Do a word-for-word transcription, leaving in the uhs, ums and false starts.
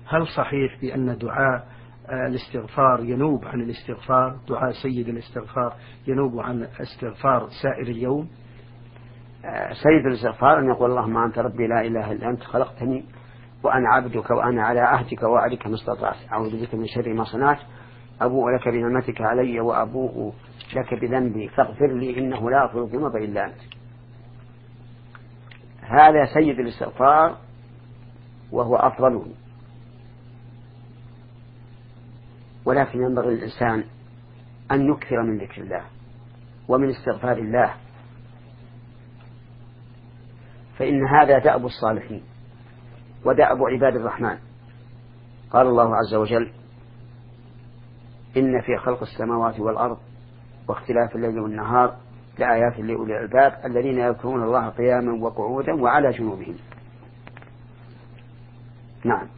هل صحيح بأن دعاء الاستغفار ينوب عن الاستغفار، دعاء سيد الاستغفار ينوب عن استغفار سائر اليوم؟ سيد الاستغفار أن يقول اللهم أنت ربي لا إله إلا أنت خلقتني وأنا عبدك وأنا على عهدك ووعدك ما استطعت، أعوذ بك من شر ما صنعت، أبوء لك بنعمتك علي وأبوء لك بذنبي فاغفر لي إنه لا يغفر الذنوب إلا أنت. هذا سيد الاستغفار وهو أفضله، ولكن ينبغي للإنسان أن يكثر من ذكر الله ومن استغفار الله، فإن هذا دأب الصالحين ودأب عباد الرحمن. قال الله عز وجل إن في خلق السماوات والأرض واختلاف الليل والنهار لآيات لأولي الألباب الذين يذكرون الله قياما وقعودا وعلى جنوبهم. نعم.